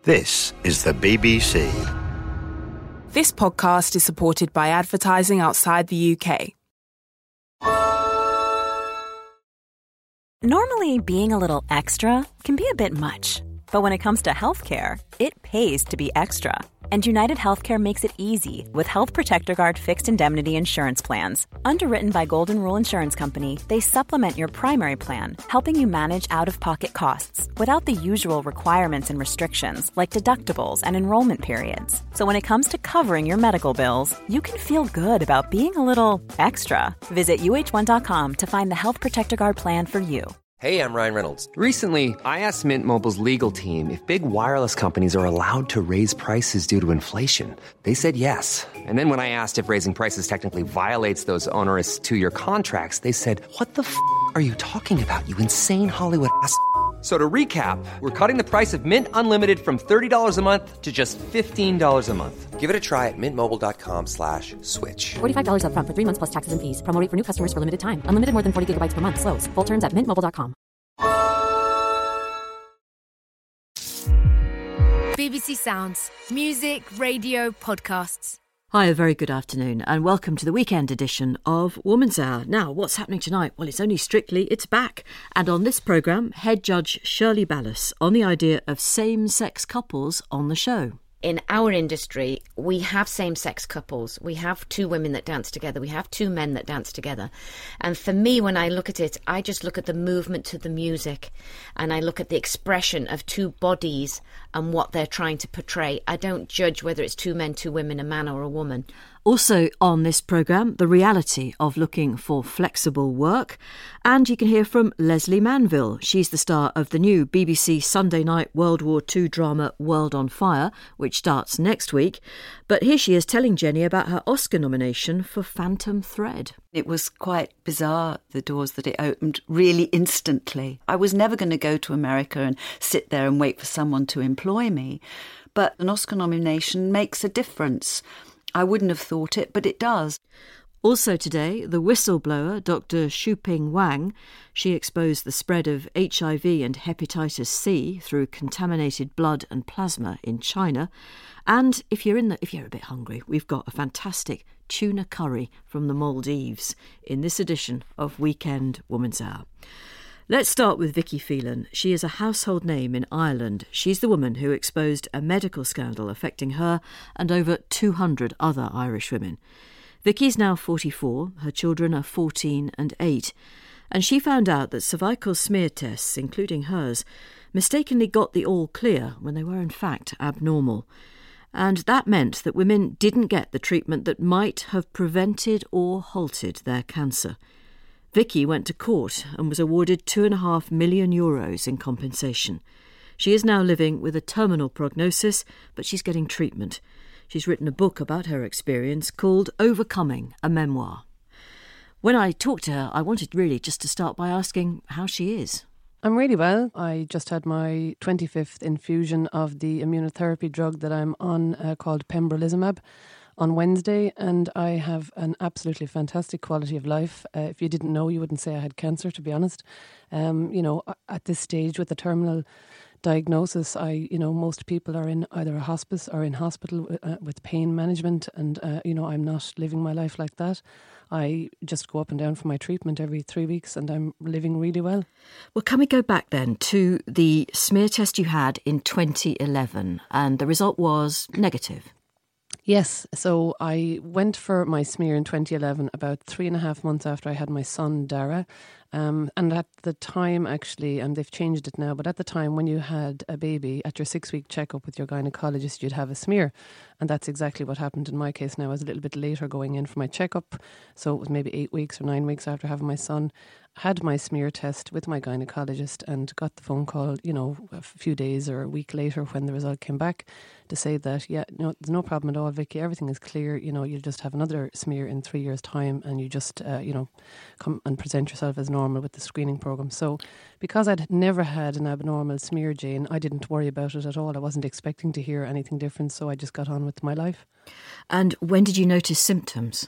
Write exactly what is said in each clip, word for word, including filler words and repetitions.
This is the B B C. This podcast is supported by advertising outside the U K. Normally, being a little extra can be a bit much. But when it comes to healthcare, it pays to be extra. And United Healthcare makes it easy with Health Protector Guard fixed indemnity insurance plans. Underwritten by Golden Rule Insurance Company, they supplement your primary plan, helping you manage out-of-pocket costs without the usual requirements and restrictions like deductibles and enrollment periods. So when it comes to covering your medical bills, you can feel good about being a little extra. Visit U H one dot com to find the Health Protector Guard plan for you. Hey, I'm Ryan Reynolds. Recently, I asked Mint Mobile's legal team if big wireless companies are allowed to raise prices due to inflation. They said yes. And then when I asked if raising prices technically violates those onerous two-year contracts, they said, what the f*** are you talking about, you insane Hollywood ass f- So to recap, we're cutting the price of Mint Unlimited from thirty dollars a month to just fifteen dollars a month. Give it a try at mintmobile.com slash switch. forty-five dollars up front for three months plus taxes and fees. Promo rate for new customers for limited time. Unlimited more than forty gigabytes per month. Slows full terms at mint mobile dot com. B B C Sounds. Music, radio, podcasts. Hi, a very good afternoon and welcome to the weekend edition of Woman's Hour. Now, what's happening tonight? Well, it's only Strictly, it's back. And on this programme, head judge Shirley Ballas on the idea of same-sex couples on the show. In our industry, we have same-sex couples. We have two women that dance together. We have two men that dance together. And for me, when I look at it, I just look at the movement to the music and I look at the expression of two bodies and what they're trying to portray. I don't judge whether it's two men, two women, a man or a woman. Also on this programme, the reality of looking for flexible work. And you can hear from Lesley Manville. She's the star of the new B B C Sunday night World War Two drama World on Fire, which starts next week. But here she is telling Jenny about her Oscar nomination for Phantom Thread. It was quite bizarre, the doors that it opened, really instantly. I was never going to go to America and sit there and wait for someone to employ me. But an Oscar nomination makes a difference. I wouldn't have thought it, but it does. Also today, the whistleblower, Doctor Shuping Wang. She exposed the spread of H I V and hepatitis C through contaminated blood and plasma in China. And if you're in the, if you're a bit hungry, we've got a fantastic tuna curry from the Maldives in this edition of Weekend Woman's Hour. Let's start with Vicky Phelan. She is a household name in Ireland. She's the woman who exposed a medical scandal affecting her and over two hundred other Irish women. Vicky's now forty-four, her children are fourteen and eight, and she found out that cervical smear tests, including hers, mistakenly got the all clear when they were in fact abnormal. And that meant that women didn't get the treatment that might have prevented or halted their cancer. Vicky went to court and was awarded two and a half million euros in compensation. She is now living with a terminal prognosis, but she's getting treatment. She's written a book about her experience called Overcoming, a Memoir. When I talked to her, I wanted really just to start by asking how she is. I'm really well. I just had my twenty-fifth infusion of the immunotherapy drug that I'm on uh, called pembrolizumab on Wednesday, and I have an absolutely fantastic quality of life. Uh, if you didn't know, you wouldn't say I had cancer, to be honest. Um, you know, at this stage with the terminal diagnosis, I, you know, most people are in either a hospice or in hospital uh, with pain management, and, uh, you know, I'm not living my life like that. I just go up and down for my treatment every three weeks and I'm living really well. Well, can we go back then to the smear test you had in twenty eleven and the result was negative? Yes, so I went for my smear in twenty eleven, about three and a half months after I had my son, Dara. Um, and at the time, actually, and they've changed it now, but at the time when you had a baby, at your six-week checkup with your gynaecologist, you'd have a smear. And that's exactly what happened in my case now. I was a little bit later going in for my checkup, so it was maybe eight weeks or nine weeks after having my son. Had my smear test with my gynaecologist and got the phone call, you know, a few days or a week later when the result came back to say that, yeah, no, there's no problem at all, Vicky. Everything is clear. You know, you'll just have another smear in three years' time and you just, uh, you know, come and present yourself as normal with the screening programme. So because I'd never had an abnormal smear, Jane, I didn't worry about it at all. I wasn't expecting to hear anything different, so I just got on with my life. And when did you notice symptoms?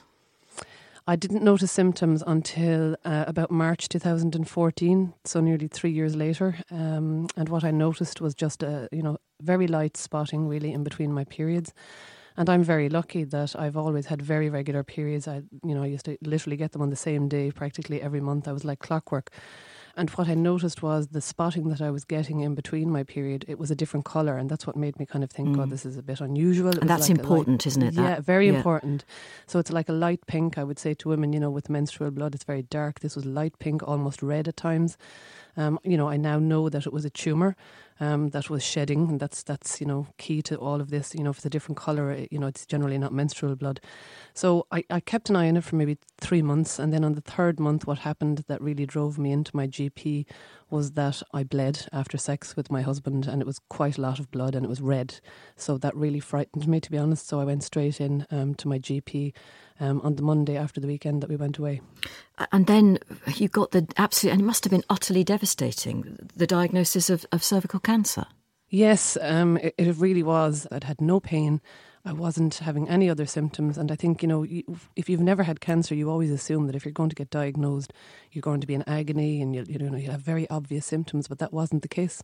I didn't notice symptoms until uh, about March two thousand fourteen, so nearly three years later. Um, and what I noticed was just a, you know, very light spotting really in between my periods. And I'm very lucky that I've always had very regular periods. I, you know, I used to literally get them on the same day practically every month. I was like clockwork. And what I noticed was the spotting that I was getting in between my period, it was a different colour, and that's what made me kind of think, mm. oh, this is a bit unusual. It and that's like important, light, isn't it? Yeah, that? very yeah. important. So it's like a light pink, I would say to women, you know, with menstrual blood, it's very dark. This was light pink, almost red at times. Um, you know, I now know that it was a tumour um, that was shedding, and that's, that's you know, key to all of this. You know, if it's a different colour, you know, it's generally not menstrual blood. So I, I kept an eye on it for maybe three months, and then on the third month, what happened that really drove me into my G P was that I bled after sex with my husband, and it was quite a lot of blood, and it was red. So that really frightened me, to be honest. So I went straight in um, to my G P um, on the Monday after the weekend that we went away. And then you got the absolute, and it must have been utterly devastating, the diagnosis of, of cervical cancer. Yes, um, it, it really was. I'd had no pain. I wasn't having any other symptoms. And I think, you know, you, if you've never had cancer, you always assume that if you're going to get diagnosed, you're going to be in agony and you, you know, you have very obvious symptoms, but that wasn't the case.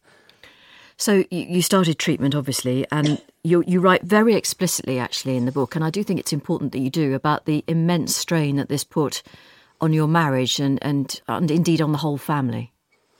So you started treatment, obviously, and you you write very explicitly, actually, in the book, and I do think it's important that you do, about the immense strain that this put on your marriage and, and, and indeed on the whole family.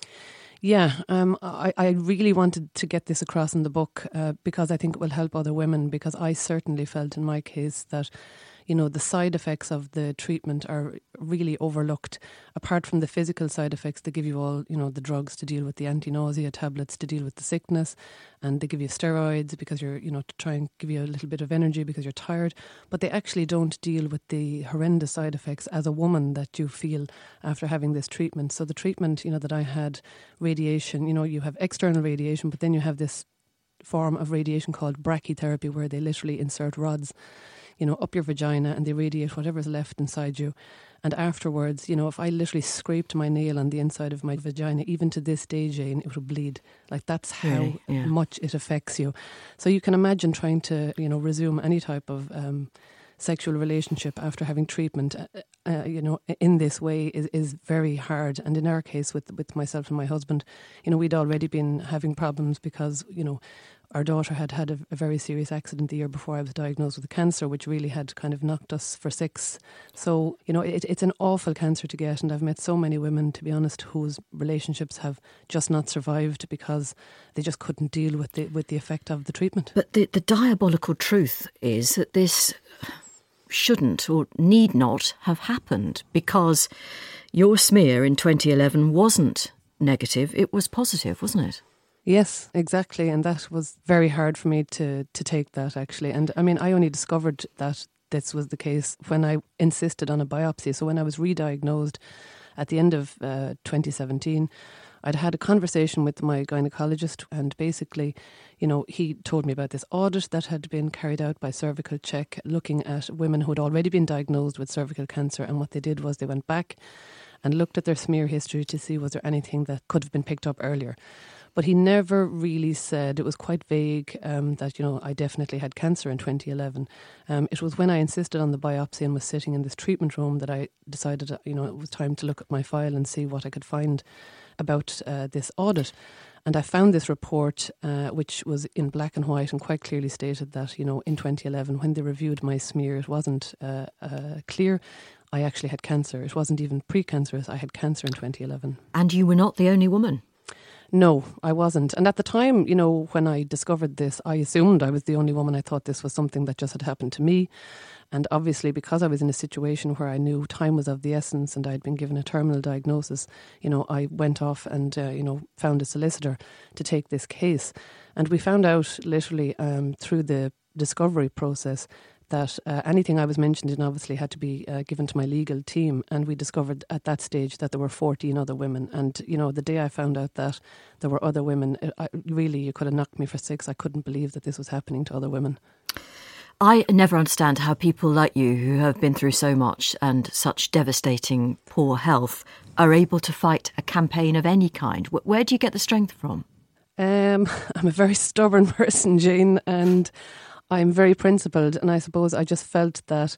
Yeah, um, I, I really wanted to get this across in the book uh, because I think it will help other women, because I certainly felt in my case that, you know, the side effects of the treatment are really overlooked. Apart from the physical side effects, they give you all, you know, the drugs to deal with the anti-nausea tablets to deal with the sickness, and they give you steroids because you're, you know, to try and give you a little bit of energy because you're tired. But they actually don't deal with the horrendous side effects as a woman that you feel after having this treatment. So the treatment, you know, that I had, radiation, you know, you have external radiation, but then you have this form of radiation called brachytherapy, where they literally insert rods, you know, up your vagina, and they radiate whatever's left inside you. And afterwards, you know, if I literally scraped my nail on the inside of my vagina, even to this day, Jane, it would bleed. Like, that's how really? yeah. much it affects you. So you can imagine trying to, you know, resume any type of um, sexual relationship after having treatment, uh, uh, you know, in this way is, is very hard. And in our case, with with myself and my husband, you know, we'd already been having problems because, you know, our daughter had had a, a very serious accident the year before I was diagnosed with cancer, which really had kind of knocked us for six. So, you know, it, it's an awful cancer to get. And I've met so many women, to be honest, whose relationships have just not survived because they just couldn't deal with the, with the effect of the treatment. But the, the diabolical truth is that this shouldn't or need not have happened, because your smear in twenty eleven wasn't negative, it was positive, wasn't it? Yes, exactly. And that was very hard for me to, to take that, actually. And I mean, I only discovered that this was the case when I insisted on a biopsy. So when I was re-diagnosed at the end of uh, twenty seventeen, I'd had a conversation with my gynecologist, and basically, you know, he told me about this audit that had been carried out by Cervical Check, looking at women who had already been diagnosed with cervical cancer. And what they did was they went back and looked at their smear history to see was there anything that could have been picked up earlier. But he never really said, it was quite vague, um, that, you know, I definitely had cancer in twenty eleven. Um, it was when I insisted on the biopsy and was sitting in this treatment room that I decided, you know, it was time to look at my file and see what I could find about uh, this audit. And I found this report, uh, which was in black and white and quite clearly stated that, you know, in twenty eleven, when they reviewed my smear, it wasn't uh, uh, clear I actually had cancer. It wasn't even precancerous. I had cancer in twenty eleven. And you were not the only woman? No, I wasn't. And at the time, you know, when I discovered this, I assumed I was the only woman. I thought this was something that just had happened to me. And obviously, because I was in a situation where I knew time was of the essence and I'd been given a terminal diagnosis, you know, I went off and, uh, you know, found a solicitor to take this case. And we found out literally um, through the discovery process that uh, anything I was mentioned in obviously had to be uh, given to my legal team. And we discovered at that stage that there were fourteen other women. And, you know, the day I found out that there were other women, it, I, really, you could have knocked me for six. I couldn't believe that this was happening to other women. I never understand how people like you, who have been through so much and such devastating poor health, are able to fight a campaign of any kind. Where do you get the strength from? Um, I'm a very stubborn person, Jane, and I'm very principled, and I suppose I just felt that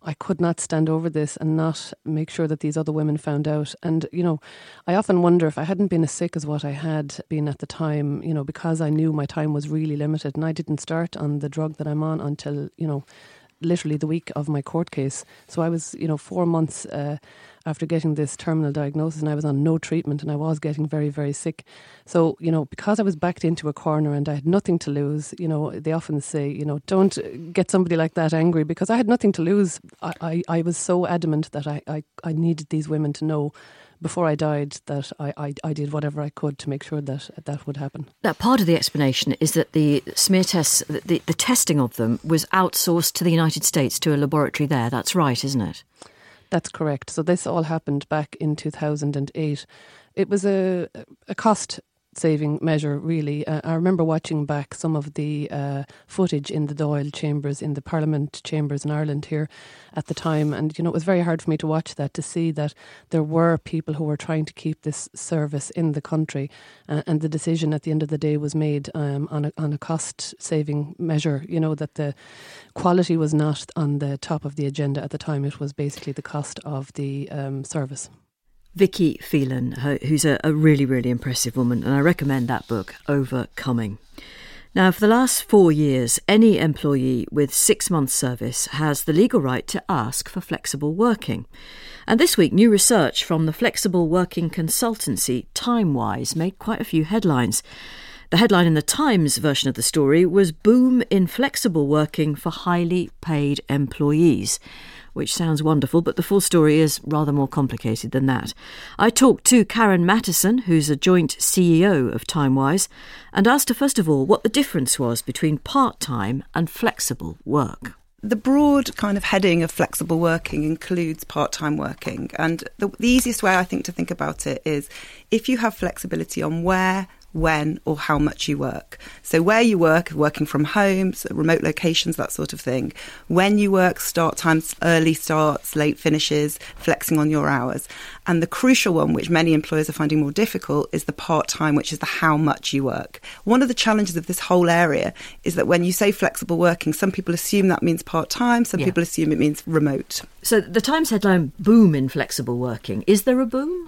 I could not stand over this and not make sure that these other women found out. And, you know, I often wonder if I hadn't been as sick as what I had been at the time, you know, because I knew my time was really limited and I didn't start on the drug that I'm on until, you know, literally the week of my court case. So I was, you know, four months uh, after getting this terminal diagnosis, and I was on no treatment, and I was getting very, very sick. So, you know, because I was backed into a corner and I had nothing to lose, you know, they often say, you know, don't get somebody like that angry, because I had nothing to lose. I, I, I was so adamant that I, I, I needed these women to know before I died that I, I, I did whatever I could to make sure that that would happen. Now, part of the explanation is that the smear tests, the, the testing of them was outsourced to the United States, to a laboratory there. That's right, isn't it? That's correct. So this all happened back in two thousand eight. It was a, a cost saving measure, really. Uh, I remember watching back some of the uh, footage in the Dáil chambers, in the Parliament chambers in Ireland here at the time. And, you know, it was very hard for me to watch that, to see that there were people who were trying to keep this service in the country. Uh, and the decision at the end of the day was made um, on a, on a cost saving measure, you know, that the quality was not on the top of the agenda at the time. It was basically the cost of the um, service. Vicky Phelan, who's a, a really, really impressive woman, and I recommend that book, Overcoming. Now, for the last four years, any employee with six months' service has the legal right to ask for flexible working. And this week, new research from the flexible working consultancy Timewise made quite a few headlines. The headline in the Times version of the story was "Boom in Flexible Working for Highly Paid Employees," which sounds wonderful, but the full story is rather more complicated than that. I talked to Karen Mattison, who's a joint C E O of Timewise, and asked her first of all what the difference was between part-time and flexible work. The broad kind of heading of flexible working includes part-time working. And the, the easiest way I think to think about it is if you have flexibility on where, when or how much you work. So where you work, working from home, so remote locations, that sort of thing. When you work, start times, early starts, late finishes, flexing on your hours. And the crucial one, which many employers are finding more difficult, is the part-time, which is the how much you work. One of the challenges of this whole area is that when you say flexible working, some people assume that means part-time, some yeah. people assume it means remote. So the Times headline, "Boom in Flexible Working." Is there a boom?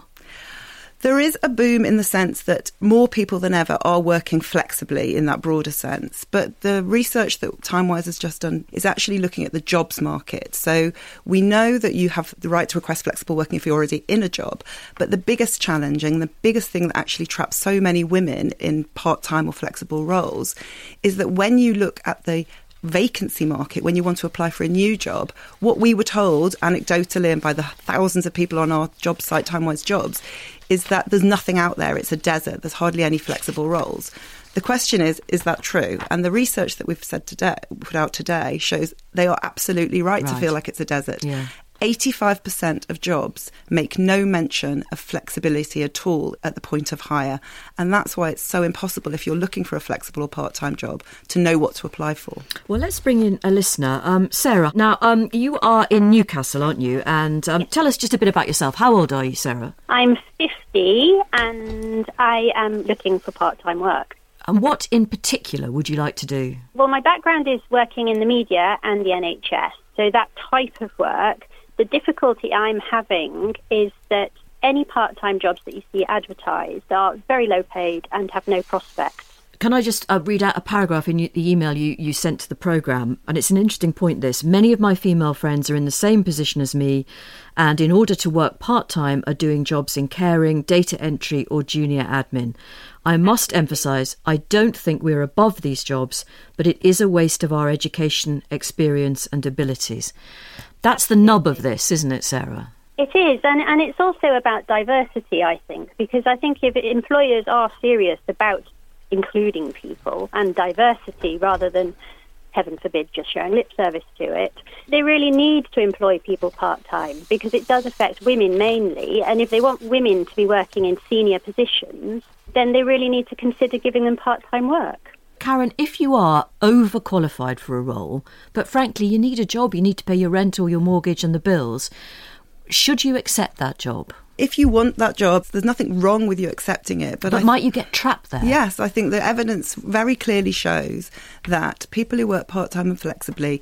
There is a boom in the sense that more people than ever are working flexibly in that broader sense. But the research that Timewise has just done is actually looking at the jobs market. So we know that you have the right to request flexible working if you're already in a job. But the biggest challenge and the biggest thing that actually traps so many women in part-time or flexible roles is that when you look at the vacancy market, when you want to apply for a new job, what we were told anecdotally and by the thousands of people on our job site, Timewise Jobs, is that there's nothing out there. It's a desert. There's hardly any flexible roles. The question is, is that true? And the research that we've said today, put out today shows they are absolutely right, right. to feel like it's a desert. Yeah. eighty-five percent of jobs make no mention of flexibility at all at the point of hire. And that's why it's so impossible, if you're looking for a flexible or part-time job, to know what to apply for. Well, let's bring in a listener. Um, Sarah, now um, you are in Newcastle, aren't you? And um, tell us just a bit about yourself. How old are you, Sarah? I'm fifty and I am looking for part-time work. And what in particular would you like to do? Well, my background is working in the media and the N H S. So that type of work. The difficulty I'm having is that any part-time jobs that you see advertised are very low paid and have no prospects. Can I just uh, read out a paragraph in the email you, you sent to the programme? And it's an interesting point, this. Many of my female friends are in the same position as me and in order to work part-time are doing jobs in caring, data entry or junior admin. I must emphasise, I don't think we're above these jobs, but it is a waste of our education, experience and abilities. That's the nub of this, isn't it, Sarah? It is, and, and it's also about diversity, I think, because I think if employers are serious about including people and diversity rather than, heaven forbid, just showing lip service to it, they really need to employ people part-time because it does affect women mainly, and if they want women to be working in senior positions, then they really need to consider giving them part-time work. Karen, if you are overqualified for a role, but frankly you need a job, you need to pay your rent or your mortgage and the bills, should you accept that job? If you want that job, there's nothing wrong with you accepting it. But, but I, might you get trapped there? Yes, I think the evidence very clearly shows that people who work part-time and flexibly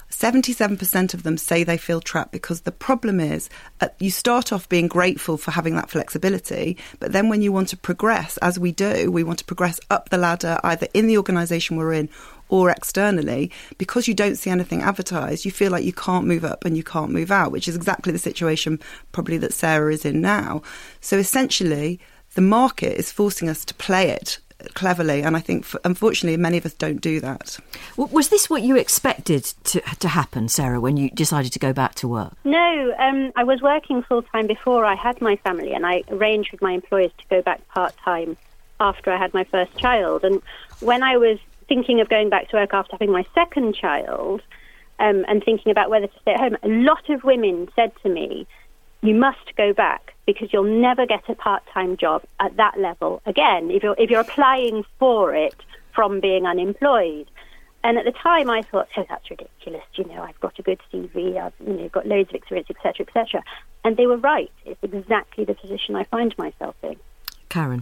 seventy-seven percent of them say they feel trapped because the problem is uh, you start off being grateful for having that flexibility, but then when you want to progress, as we do, we want to progress up the ladder either in the organisation we're in or externally, because you don't see anything advertised, you feel like you can't move up and you can't move out, which is exactly the situation probably that Sarah is in now. So essentially, the market is forcing us to play it cleverly, and I think, for, unfortunately, many of us don't do that. Was this what you expected to to happen, Sarah, when you decided to go back to work? No, um, I was working full-time before I had my family, and I arranged with my employers to go back part-time after I had my first child. And when I was thinking of going back to work after having my second child, um, and thinking about whether to stay at home, a lot of women said to me, you must go back because you'll never get a part-time job at that level again if you're, if you're applying for it from being unemployed. And at the time I thought, oh, that's ridiculous. You know, I've got a good C V, I've you know, got loads of experience, et cetera, et cetera. And they were right. It's exactly the position I find myself in. Karen?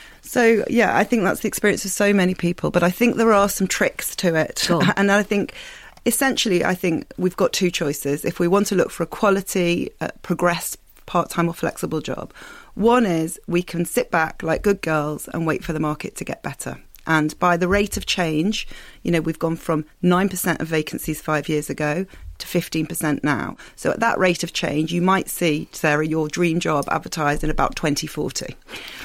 So, yeah, I think that's the experience of so many people, but I think there are some tricks to it. Sure. And I think, essentially, I think we've got two choices. If we want to look for a quality, uh, progress, part-time or flexible job, one is we can sit back like good girls and wait for the market to get better. And by the rate of change, you know, we've gone from nine percent of vacancies five years ago to fifteen percent now. So at that rate of change, you might see, Sarah, your dream job advertised in about twenty forty.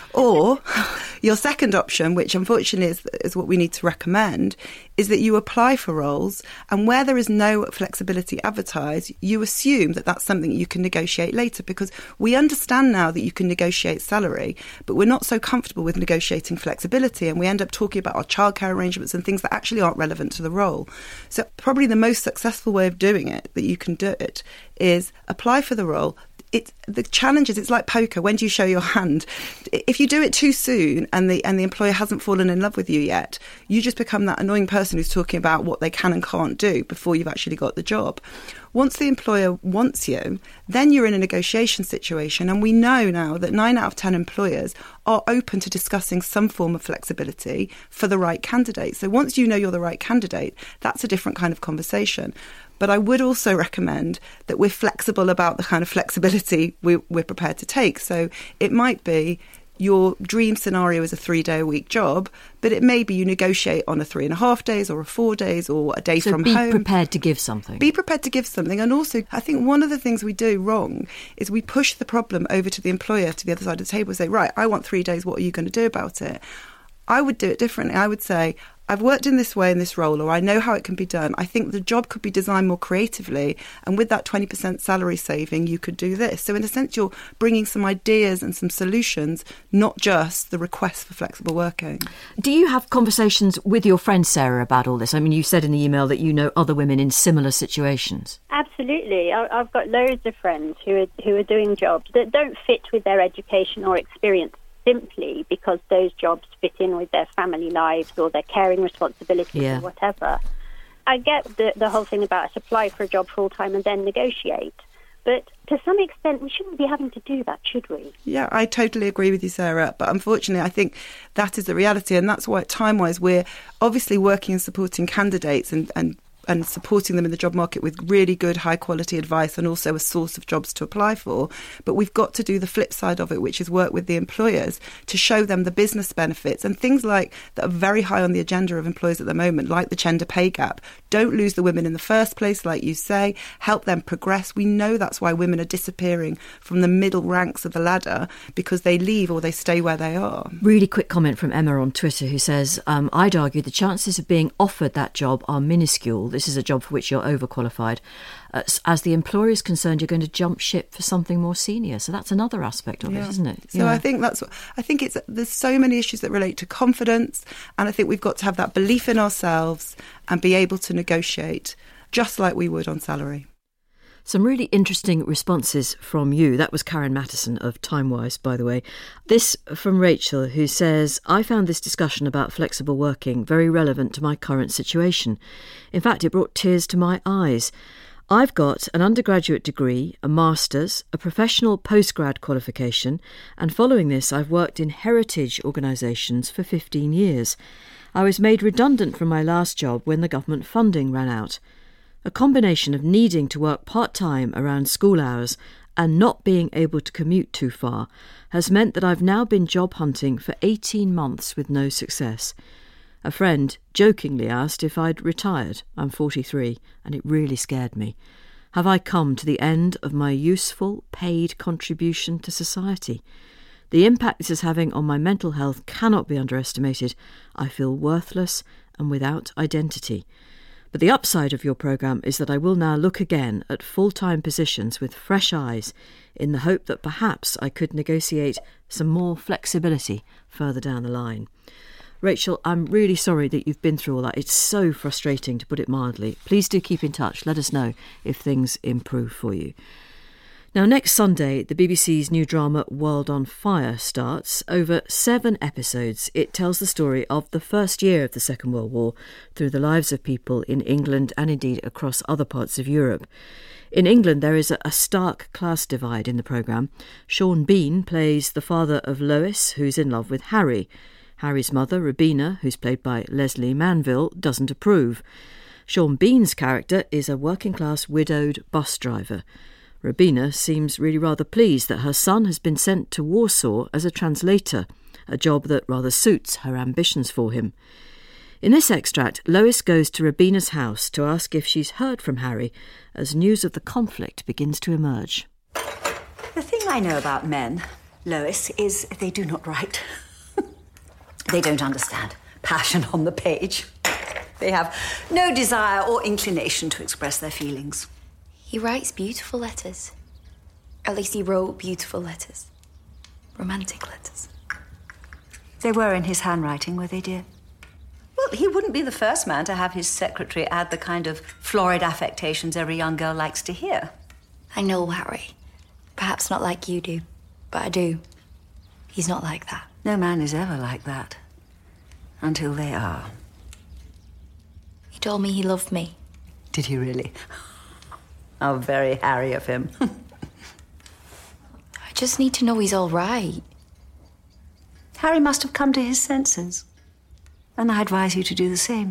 Or your second option, which unfortunately is, is what we need to recommend, is that you apply for roles, and where there is no flexibility advertised, you assume that that's something you can negotiate later, because we understand now that you can negotiate salary, but we're not so comfortable with negotiating flexibility, and we end up talking about our childcare arrangements and things that actually aren't relevant to the role. So probably the most successful way of doing it, that you can do it, is apply for the role. It, the challenge is, it's like poker. When do you show your hand? If you do it too soon and the and the employer hasn't fallen in love with you yet, you just become that annoying person who's talking about what they can and can't do before you've actually got the job. Once the employer wants you, then you're in a negotiation situation. And we know now that nine out of ten employers are open to discussing some form of flexibility for the right candidate. So once you know you're the right candidate, that's a different kind of conversation. But I would also recommend that we're flexible about the kind of flexibility we, we're prepared to take. So it might be your dream scenario is a three-day-a-week job, but it may be you negotiate on a three and a half days or a four days or a day so from be home. Be prepared to give something. Be prepared to give something. And also, I think one of the things we do wrong is we push the problem over to the employer, to the other side of the table, and say, right, I want three days, what are you going to do about it? I would do it differently. I would say, I've worked in this way in this role, or I know how it can be done. I think the job could be designed more creatively, and with that twenty percent salary saving, you could do this. So in a sense, you're bringing some ideas and some solutions, not just the request for flexible working. Do you have conversations with your friend Sarah about all this? I mean, you said in the email that you know other women in similar situations. Absolutely. I've got loads of friends who are, who are doing jobs that don't fit with their education or experience, simply because those jobs fit in with their family lives or their caring responsibilities yeah. or whatever. I get the, the whole thing about us apply for a job full-time and then negotiate. But to some extent, we shouldn't be having to do that, should we? Yeah, I totally agree with you, Sarah. But unfortunately, I think that is the reality. And that's why, time-wise, we're obviously working and supporting candidates and, and and supporting them in the job market with really good high quality advice and also a source of jobs to apply for. But we've got to do the flip side of it, which is work with the employers to show them the business benefits and things like that are very high on the agenda of employers at the moment, like the gender pay gap. Don't lose the women in the first place, like you say. Help them progress. We know that's why women are disappearing from the middle ranks of the ladder, because they leave or they stay where they are. Really quick comment from Emma on Twitter, who says, um, I'd argue the chances of being offered that job are minuscule. This is a job for which you're overqualified. Uh, as the employer is concerned, you're going to jump ship for something more senior. So that's another aspect of yeah. it, isn't it? So yeah. I think that's what, I think it's there's so many issues that relate to confidence, and I think we've got to have that belief in ourselves and be able to negotiate just like we would on salary. Some really interesting responses from you. That was Karen Mattison of Timewise, by the way. This from Rachel, who says, I found this discussion about flexible working very relevant to my current situation. In fact, it brought tears to my eyes. I've got an undergraduate degree, a master's, a professional postgrad qualification, and following this I've worked in heritage organisations for fifteen years. I was made redundant from my last job when the government funding ran out. A combination of needing to work part-time around school hours and not being able to commute too far has meant that I've now been job hunting for eighteen months with no success. A friend jokingly asked if I'd retired. I'm forty-three, and it really scared me. Have I come to the end of my useful, paid contribution to society? The impact this is having on my mental health cannot be underestimated. I feel worthless and without identity. But the upside of your programme is that I will now look again at full-time positions with fresh eyes in the hope that perhaps I could negotiate some more flexibility further down the line. Rachel, I'm really sorry that you've been through all that. It's so frustrating, to put it mildly. Please do keep in touch. Let us know if things improve for you. Now, next Sunday, the B B C's new drama World on Fire starts. Over seven episodes, it tells the story of the first year of the Second World War through the lives of people in England and indeed across other parts of Europe. In England, there is a stark class divide in the programme. Sean Bean plays the father of Lois, who's in love with Harry. Harry's mother, Rubina, who's played by Leslie Manville, doesn't approve. Sean Bean's character is a working-class widowed bus driver. Rubina seems really rather pleased that her son has been sent to Warsaw as a translator, a job that rather suits her ambitions for him. In this extract, Lois goes to Rubina's house to ask if she's heard from Harry as news of the conflict begins to emerge. The thing I know about men, Lois, is they do not write. They don't understand passion on the page. They have no desire or inclination to express their feelings. He writes beautiful letters. At least he wrote beautiful letters. Romantic letters. They were in his handwriting, were they, dear? Well, he wouldn't be the first man to have his secretary add the kind of florid affectations every young girl likes to hear. I know Harry. Perhaps not like you do, but I do. He's not like that. No man is ever like that. Until they are. He told me he loved me. Did he really? How very Harry of him. I just need to know he's all right. Harry must have come to his senses. And I advise you to do the same.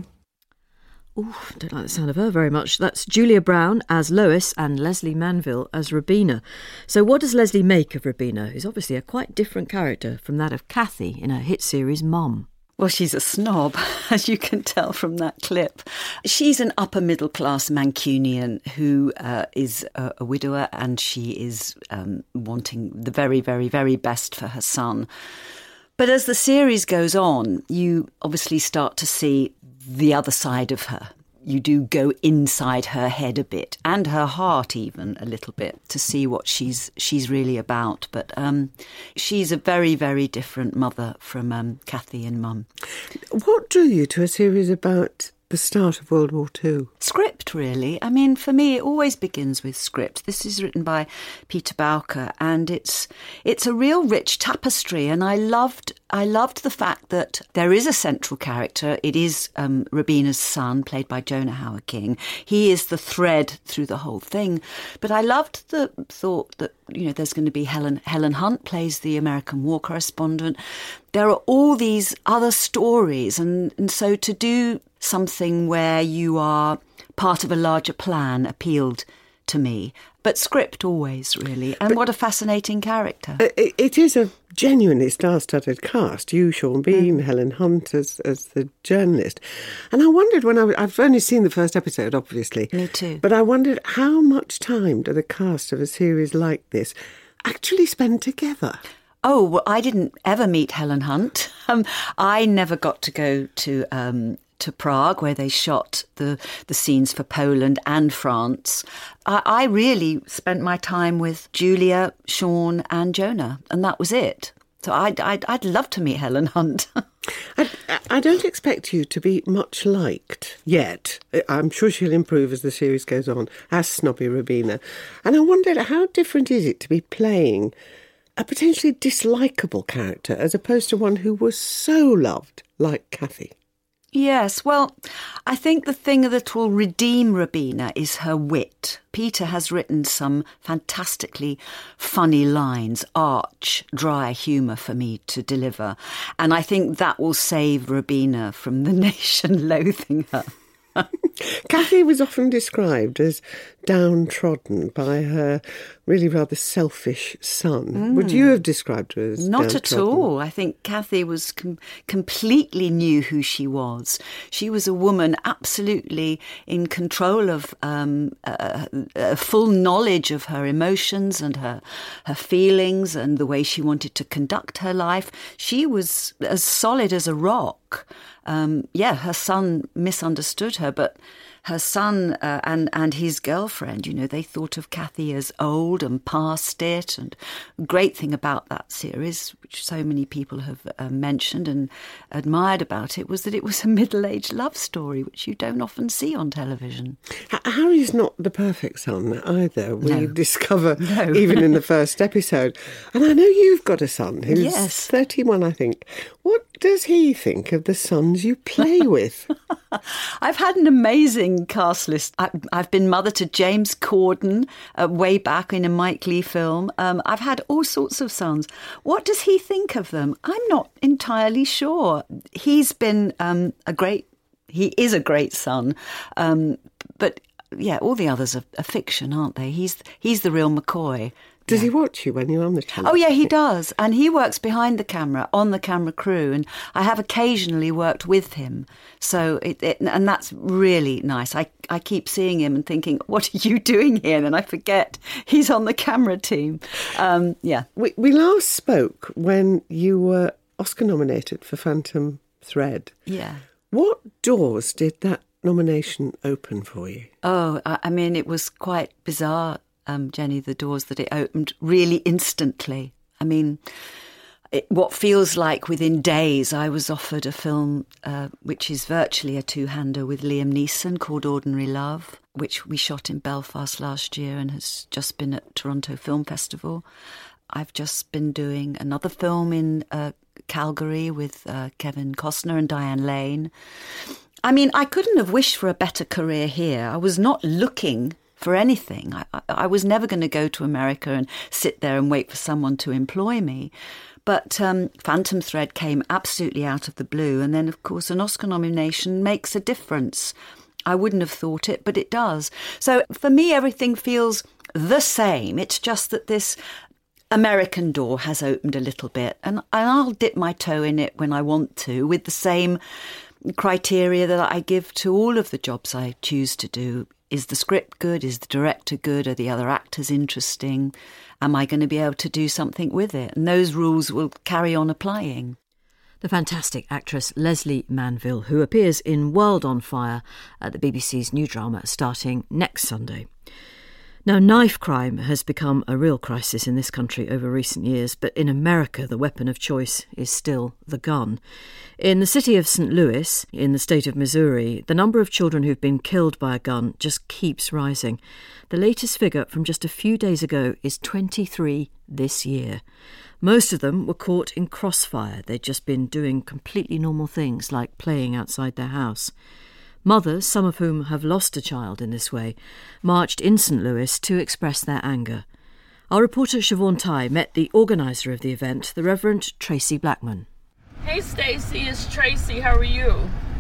Ooh, I don't like the sound of her very much. That's Julia Brown as Lois and Leslie Manville as Rubina. So what does Leslie make of Rubina, who's obviously a quite different character from that of Kathy in her hit series Mum? Well, she's a snob, as you can tell from that clip. She's an upper-middle-class Mancunian who uh, is a, a widower, and she is um, wanting the very, very, very best for her son. But as the series goes on, you obviously start to see the other side of her. You do go inside her head a bit, and her heart even a little bit, to see what she's she's really about. But um, she's a very, very different mother from um, Kathy and Mum. What drew you to a series about the start of World War Two? Script, really. I mean, for me, it always begins with script. This is written by Peter Bowker, and it's it's a real rich tapestry. And I loved I loved the fact that there is a central character. It is um, Rubina's son, played by Jonah Hauer-King. He is the thread through the whole thing. But I loved the thought that, you know, there's going to be Helen Helen Hunt plays the American war correspondent. There are all these other stories, and, and so to do something where you are part of a larger plan appealed to me. But script always, really. And but what a fascinating character. It, it is a genuinely star-studded cast. You, Sean Bean, mm. Helen Hunt as as the journalist. And I wondered when I was, I've only seen the first episode, obviously. Me too. But I wondered how much time do the cast of a series like this actually spend together? Oh, well, I didn't ever meet Helen Hunt. Um, I never got to go to um, to Prague, where they shot the, the scenes for Poland and France. I, I really spent my time with Julia, Sean and Jonah, and that was it. So I'd, I'd, I'd love to meet Helen Hunt. I, I don't expect you to be much liked yet. I'm sure she'll improve as the series goes on, as Snobby Rubina. And I wondered, how different is it to be playing a potentially dislikable character as opposed to one who was so loved, like Kathy? Yes, well, I think the thing that will redeem Rubina is her wit. Peter has written some fantastically funny lines, arch, dry humour for me to deliver. And I think that will save Rubina from the nation loathing her. Kathy was often described as downtrodden by her really rather selfish son. Mm. Would you have described her as Not downtrodden? at all. I think Kathy was com- completely knew who she was. She was a woman absolutely in control of um, a, a full knowledge of her emotions and her her feelings and the way she wanted to conduct her life. She was as solid as a rock. Um, yeah, her son misunderstood her, but her son uh, and, and his girlfriend, you know, they thought of Kathy as old and past it. And the great thing about that series, which so many people have uh, mentioned and admired about it, was that it was a middle-aged love story, which you don't often see on television. H- Harry's not the perfect son either, we No. discover No. even in the first episode. And I know you've got a son who's Yes. thirty-one, I think. What does he think of the sons you play with? I've had an amazing cast list. I, I've been mother to James Corden uh, way back in a Mike Leigh film. Um, I've had all sorts of sons. What does he think of them? I'm not entirely sure. He's been um, a great, he is a great son. Um, but yeah, all the others are, are fiction, aren't they? He's, he's the real McCoy. Does he watch you when you're on the channel? Oh, yeah, he does. And he works behind the camera, on the camera crew. And I have occasionally worked with him. So, it, it and that's really nice. I, I keep seeing him and thinking, what are you doing here? And I forget he's on the camera team. Um, yeah. We, we last spoke when you were Oscar nominated for Phantom Thread. Yeah. What doors did that nomination open for you? Oh, I, I mean, it was quite bizarre. Um, Jenny, the doors that it opened really instantly. I mean, it, what feels like within days, I was offered a film uh, which is virtually a two-hander with Liam Neeson called Ordinary Love, which we shot in Belfast last year and has just been at Toronto Film Festival. I've just been doing another film in uh, Calgary with uh, Kevin Costner and Diane Lane. I mean, I couldn't have wished for a better career here. I was not looking for anything. I, I, I was never going to go to America and sit there and wait for someone to employ me. But um, Phantom Thread came absolutely out of the blue. And then, of course, an Oscar nomination makes a difference. I wouldn't have thought it, but it does. So for me, everything feels the same. It's just that this American door has opened a little bit. And, and I'll dip my toe in it when I want to, with the same criteria that I give to all of the jobs I choose to do. Is the script good? Is the director good? Are the other actors interesting? Am I going to be able to do something with it? And those rules will carry on applying. The fantastic actress Leslie Manville, who appears in World on Fire at the B B C's new drama starting next Sunday. Now, knife crime has become a real crisis in this country over recent years, but in America, the weapon of choice is still the gun. In the city of Saint Louis, in the state of Missouri, the number of children who've been killed by a gun just keeps rising. The latest figure from just a few days ago is twenty-three this year. Most of them were caught in crossfire. They'd just been doing completely normal things like playing outside their house. Mothers, some of whom have lost a child in this way, marched in Saint Louis to express their anger. Our reporter Siobhan Tai met the organiser of the event, the Reverend Tracy Blackman. Hey Stacey, it's Tracy. How are you?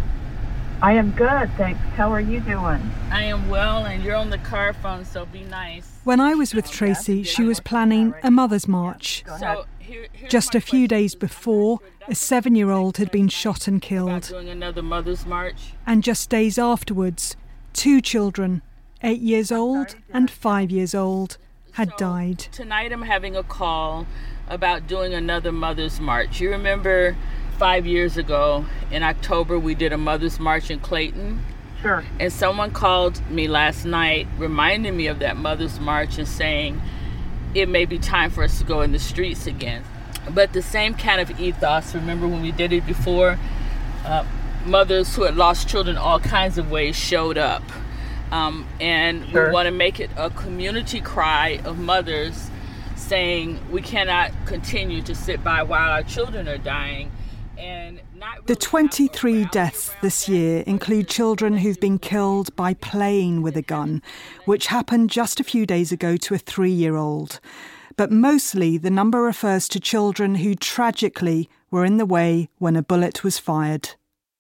I am good, thanks. How are you doing? I am well, and you're on the car phone, so be nice. When I was with Tracy, she was planning a mother's march. So here, Just a few days before, a seven-year-old had been shot and killed. doing another mother's march. And just days afterwards, two children, eight years old and five years old, had died. Tonight I'm having a call about doing another mother's march. You remember five years ago in October we did a mother's march in Clayton? Sure. And someone called me last night reminding me of that mother's march and saying it may be time for us to go in the streets again. But the same kind of ethos, remember when we did it before? Uh, mothers who had lost children all kinds of ways showed up. Um, and Sure. we want to make it a community cry of mothers saying we cannot continue to sit by while our children are dying. And not The twenty-three deaths this year include children who've been killed by playing with a gun, which happened just a few days ago to a three-year-old. But mostly the number refers to children who tragically were in the way when a bullet was fired.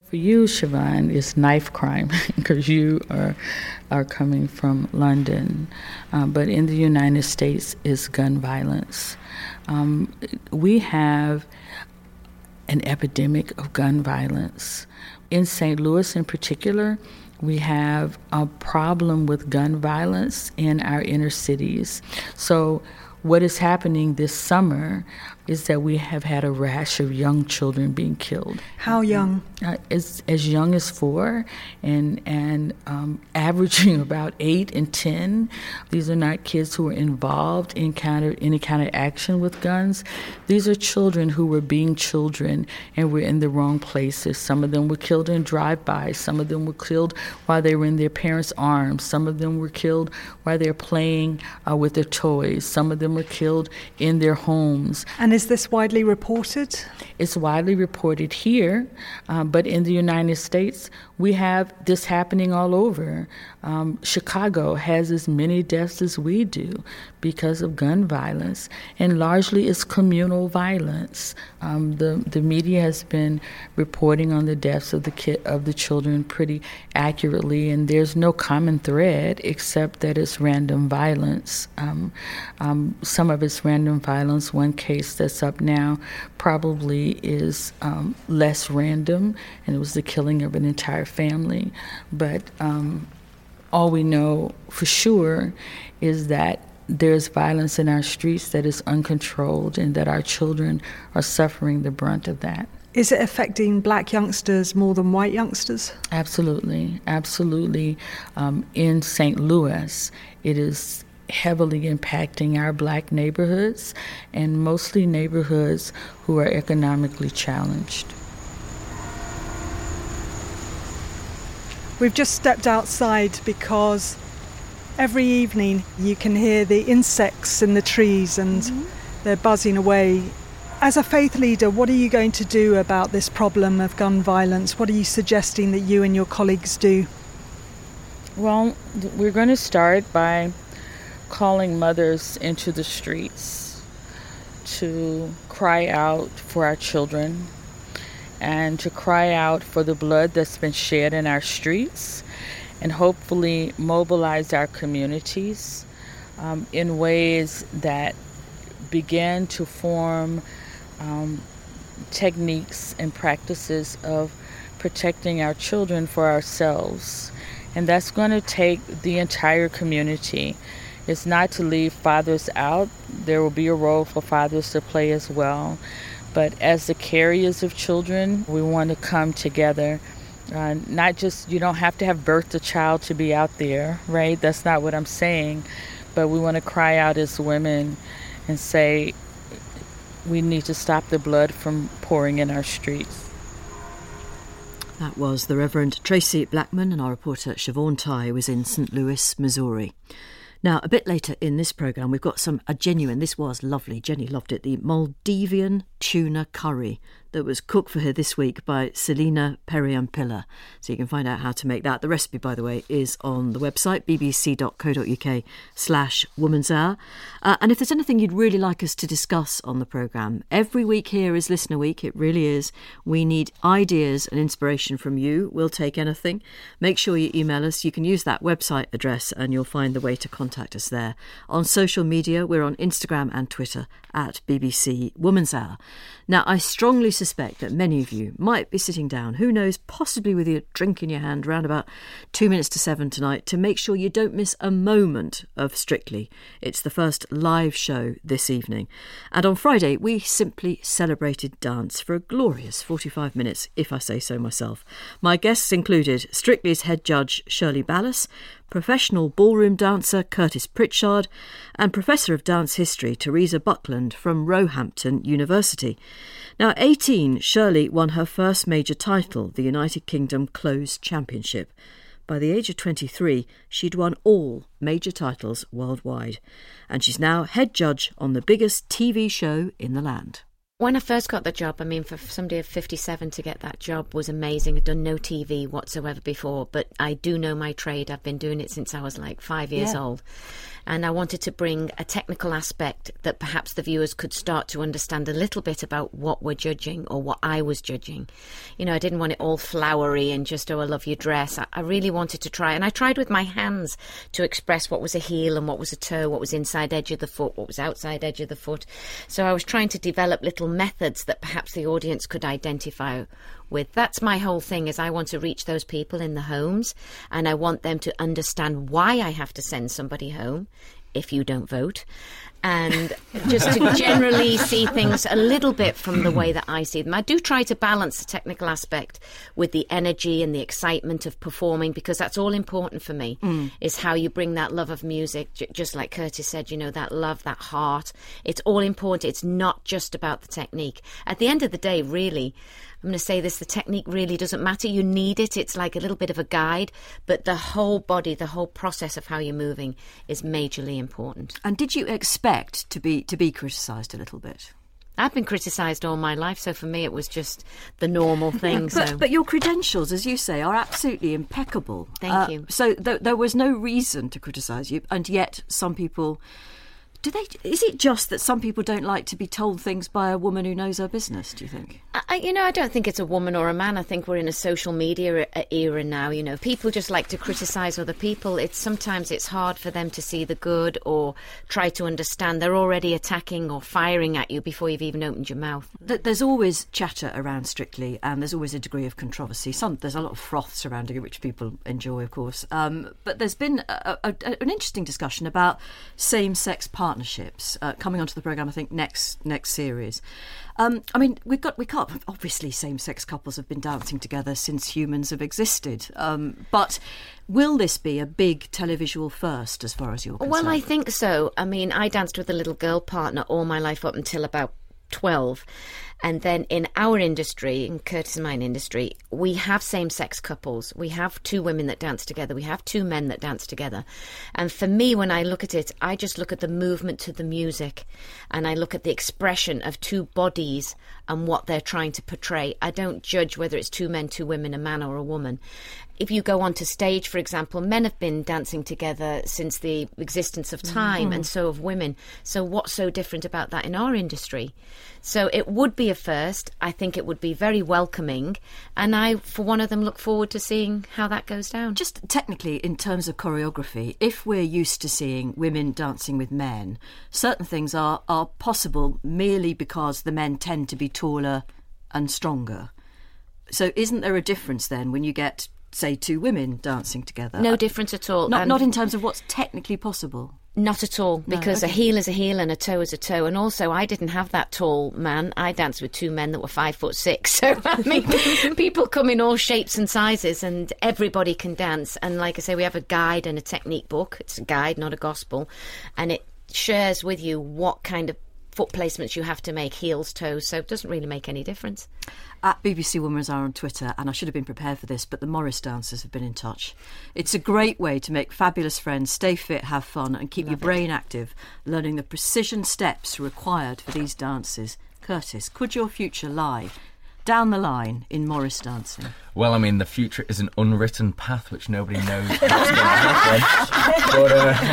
For you, Siobhan, it's knife crime because you are are coming from London. Um, but in the United States, it's gun violence. Um, we have an epidemic of gun violence. In Saint Louis in particular, we have a problem with gun violence in our inner cities. So what is happening this summer is that we have had a rash of young children being killed. How young? Uh, as, as young as four and and um, averaging about eight and ten. These are not kids who are involved in kind of any kind of action with guns. These are children who were being children and were in the wrong places. Some of them were killed in drive-bys. Some of them were killed while they were in their parents' arms. Some of them were killed while they're playing uh, with their toys. Some of them were killed in their homes. And is this widely reported? It's widely reported here, uh, but in the United States, we have this happening all over. Um, Chicago has as many deaths as we do because of gun violence, and largely it's communal violence. Um, the the media has been reporting on the deaths of the ki- of the children pretty accurately, and there's no common thread except that it's random violence. Um, um, some of it's random violence. One case that's up now probably is um, less random, and it was the killing of an entire family. But um, all we know for sure is that there's violence in our streets that is uncontrolled and that our children are suffering the brunt of that. Is it affecting black youngsters more than white youngsters? Absolutely, absolutely. Um, in Saint Louis, it is heavily impacting our black neighborhoods, and mostly neighborhoods who are economically challenged. We've just stepped outside because every evening you can hear the insects in the trees and mm-hmm. they're buzzing away. As a faith leader, what are you going to do about this problem of gun violence? What are you suggesting that you and your colleagues do? Well, we're going to start by calling mothers into the streets to cry out for our children and to cry out for the blood that's been shed in our streets, and hopefully mobilize our communities um, in ways that begin to form um, techniques and practices of protecting our children for ourselves. And that's going to take the entire community. It's not to leave fathers out. There will be a role for fathers to play as well. But as the carriers of children, we want to come together. Uh, not just, you don't have to have birthed a child to be out there, right? That's not what I'm saying. But we want to cry out as women and say, we need to stop the blood from pouring in our streets. That was the Reverend Tracy Blackman, and our reporter Siobhan Tighe was in Saint Louis, Missouri. Now, a bit later in this programme, we've got some, a genuine, this was lovely, Jenny loved it, the Maldivian tuna curry that was cooked for her this week by Selina Periampilla. So you can find out how to make that. The recipe, by the way, is on the website, bbc.co.uk slash Woman's Hour. Uh, and if there's anything you'd really like us to discuss on the programme, every week here is Listener Week, it really is. We need ideas and inspiration from you. We'll take anything. Make sure you email us. You can use that website address and you'll find the way to contact us there. On social media, we're on Instagram and Twitter at B B C Woman's Hour. Now, I strongly suspect that many of you might be sitting down, who knows, possibly with your drink in your hand, around about two minutes to seven tonight, to make sure you don't miss a moment of Strictly. It's the first live show this evening. And on Friday, we simply celebrated dance for a glorious forty-five minutes, if I say so myself. My guests included Strictly's head judge, Shirley Ballas, professional ballroom dancer Curtis Pritchard, and Professor of Dance History Teresa Buckland from Roehampton University. Now, at eighteen, Shirley won her first major title, the United Kingdom Close Championship. By the age of twenty-three, she'd won all major titles worldwide, and she's now head judge on the biggest T V show in the land. When I first got the job, I mean, for somebody of fifty-seven to get that job was amazing. I'd done no T V whatsoever before, but I do know my trade. I've been doing it since I was like five years Yeah. old. And I wanted to bring a technical aspect that perhaps the viewers could start to understand a little bit about what we're judging or what I was judging. You know, I didn't want it all flowery and just, oh, I love your dress. I, I really wanted to try. And I tried with my hands to express what was a heel and what was a toe, what was inside edge of the foot, what was outside edge of the foot. So I was trying to develop little methods that perhaps the audience could identify with. That's my whole thing, is I want to reach those people in the homes, and I want them to understand why I have to send somebody home if you don't vote, and just to generally see things a little bit from the way that I see them. I do try to balance the technical aspect with the energy and the excitement of performing, because that's all important for me, Mm. is how you bring that love of music, j- just like Curtis said, you know, that love, that heart. It's all important. It's not just about the technique. At the end of the day, really, I'm going to say this, the technique really doesn't matter. You need it. It's like a little bit of a guide, but the whole body, the whole process of how you're moving is majorly important. And did you expect to be to be criticised a little bit? I've been criticised all my life, so for me it was just the normal thing. But, so. but your credentials, as you say, are absolutely impeccable. Thank Uh, you. So th- there was no reason to criticise you, and yet some people... Do they? Is it just that some people don't like to be told things by a woman who knows her business, do you think? I, you know, I don't think it's a woman or a man. I think we're in a social media era now. You know, people just like to criticise other people. It's sometimes it's hard for them to see the good or try to understand. They're already attacking or firing at you before you've even opened your mouth. There's always chatter around Strictly, and there's always a degree of controversy. Some there's a lot of froth surrounding it, which people enjoy, of course. Um, but there's been a, a, a, an interesting discussion about same-sex partnerships uh, coming onto the programme. I think next next series. Um, I mean, we've got we can't obviously same-sex couples have been dancing together since humans have existed. Um, but will this be a big televisual first, as far as you're concerned? Well, I think so. I mean, I danced with a little girl partner all my life up until about twelve. And then in our industry, in Curtis and mine industry, we have same-sex couples. We have two women that dance together. We have two men that dance together. And for me, when I look at it, I just look at the movement to the music, and I look at the expression of two bodies and what they're trying to portray. I don't judge whether it's two men, two women, a man or a woman. If you go onto stage, for example, men have been dancing together since the existence of time, Mhm. and so have women. So what's so different about that in our industry? So it would be a first. I think it would be very welcoming, and I, for one of them, look forward to seeing how that goes down. Just technically, in terms of choreography, if we're used to seeing women dancing with men, certain things are, are possible merely because the men tend to be taller and stronger. So isn't there a difference then when you get, say, two women dancing together? No difference at all. Not, And- not in terms of what's technically possible. Not at all, No, because okay. a heel is a heel and a toe is a toe. And also, I didn't have that tall man. I danced with two men that were five foot six. So, I mean, people come in all shapes and sizes, and everybody can dance. And like I say, we have a guide and a technique book. It's a guide, not a gospel. And it shares with you what kind of foot placements you have to make, heels, toes. So it doesn't really make any difference. At B B C Women as Are on Twitter, and I should have been prepared for this, but the Morris dancers have been in touch. It's a great way to make fabulous friends, stay fit, have fun, and keep Love your it. brain active, learning the precision steps required for these dances. Curtis, could your future lie down the line in Morris dancing? Well, I mean, the future is an unwritten path which nobody knows what's going to happen. But,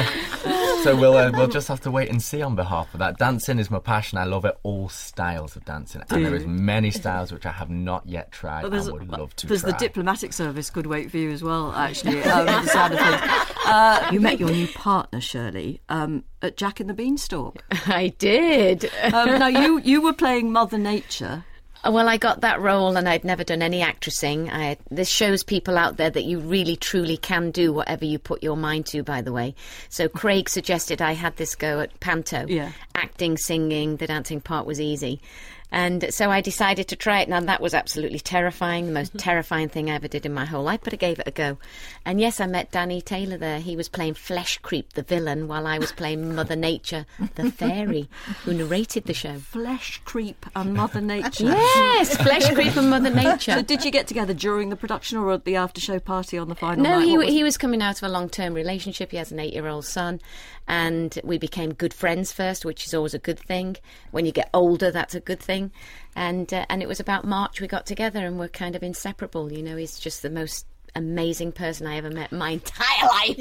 uh, so we'll uh, we'll just have to wait and see on behalf of that. Dancing is my passion. I love it, all styles of dancing. Do And there you? is many styles which I have not yet tried. Well, I would love to there's try. the diplomatic service could wait for you as well, actually, um, the sound of things. Uh, you met your new partner, Shirley, um, at Jack and the Beanstalk. I did. um, now, you, you were playing Mother Nature. Well, I got that role and I'd never done any actressing. I, this shows people out there that you really, truly can do whatever you put your mind to, by the way. So Craig suggested I had this go at Panto. Yeah. Acting, singing, the dancing part was easy. And so I decided to try it. Now, that was absolutely terrifying, the most terrifying thing I ever did in my whole life, but I gave it a go. And yes, I met Danny Taylor there. He was playing Flesh Creep, the villain, while I was playing Mother Nature, the fairy, who narrated the show. Flesh Creep and Mother Nature. Yes, Flesh Creep and Mother Nature. So did you get together during the production or at the after-show party on the final No, night? he What was- he was coming out of a long-term relationship. He has an eight-year-old son, and we became good friends first, which is always a good thing. When you get older, that's a good thing. dancing, and uh, and it was about March we got together, and we're kind of inseparable. You know, he's just the most amazing person I ever met in my entire life.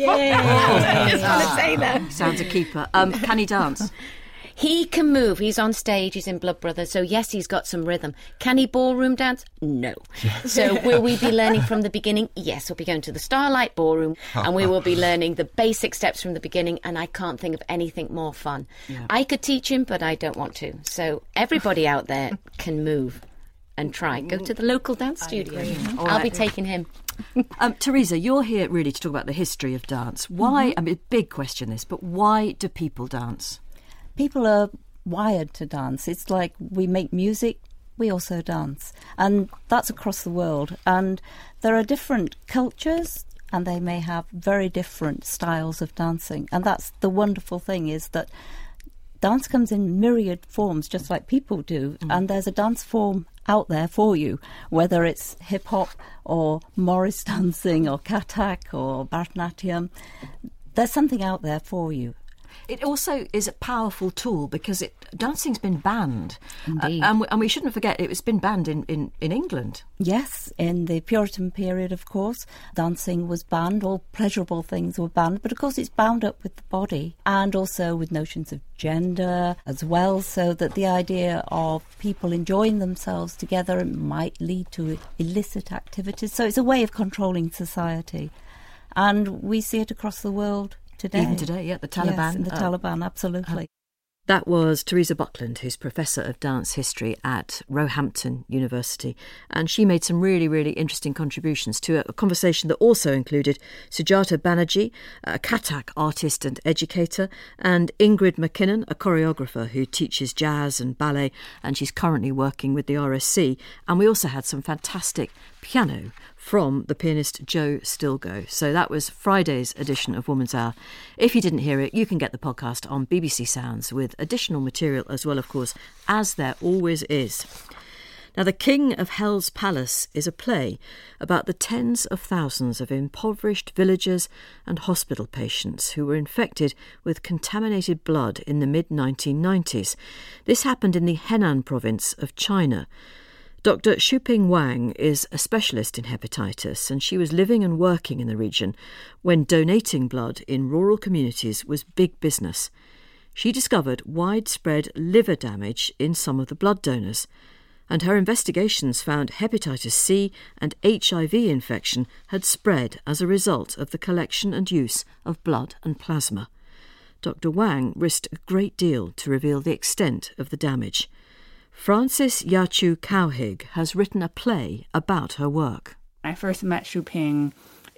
I just want to say that. Sounds a keeper. Um, can he dance? He can move. He's on stage. He's in Blood Brothers. So, yes, he's got some rhythm. Can he ballroom dance? No. So, will we be learning from the beginning? Yes, we'll be going to the Starlight Ballroom and we will be learning the basic steps from the beginning, and I can't think of anything more fun. Yeah. I could teach him, but I don't want to. So, everybody out there can move and try. Go to the local dance studio. I'll right. be taking him. um, Teresa, you're here really to talk about the history of dance. Why, mm-hmm. I mean, big question this, but why do people dance? People are wired to dance. It's like we make music, we also dance. And that's across the world. And there are different cultures, and they may have very different styles of dancing. And that's the wonderful thing, is that dance comes in myriad forms, just like people do. Mm. And there's a dance form out there for you, whether it's hip-hop or Morris dancing or Kathak or Bharatanatyam. There's something out there for you. It also is a powerful tool because it, dancing's been banned. Indeed. Uh, and, we, and we shouldn't forget it's been banned in, in, in England. Yes, in the Puritan period, of course, dancing was banned. All pleasurable things were banned. But, of course, it's bound up with the body and also with notions of gender as well, so that the idea of people enjoying themselves together might lead to illicit activities. So it's a way of controlling society. And we see it across the world today. Even today, yeah, the Taliban. Yes, the uh, Taliban, absolutely. Uh, that was Teresa Buckland, who's Professor of Dance History at Roehampton University. And she made some really, really interesting contributions to a conversation that also included Sujata Banerjee, a Kathak artist and educator, and Ingrid McKinnon, a choreographer who teaches jazz and ballet, and she's currently working with the R S C. And we also had some fantastic piano from the pianist Joe Stilgo. So that was Friday's edition of Woman's Hour. If you didn't hear it, you can get the podcast on B B C Sounds with additional material as well, of course, as there always is. Now, The King of Hell's Palace is a play about the tens of thousands of impoverished villagers and hospital patients who were infected with contaminated blood in the mid nineteen nineties. This happened in the Henan province of China. Doctor Shuping Wang is a specialist in hepatitis, and she was living and working in the region when donating blood in rural communities was big business. She discovered widespread liver damage in some of the blood donors, and her investigations found hepatitis C and H I V infection had spread as a result of the collection and use of blood and plasma. Doctor Wang risked a great deal to reveal the extent of the damage. Frances Yachu Cowhig has written a play about her work. I first met Shuping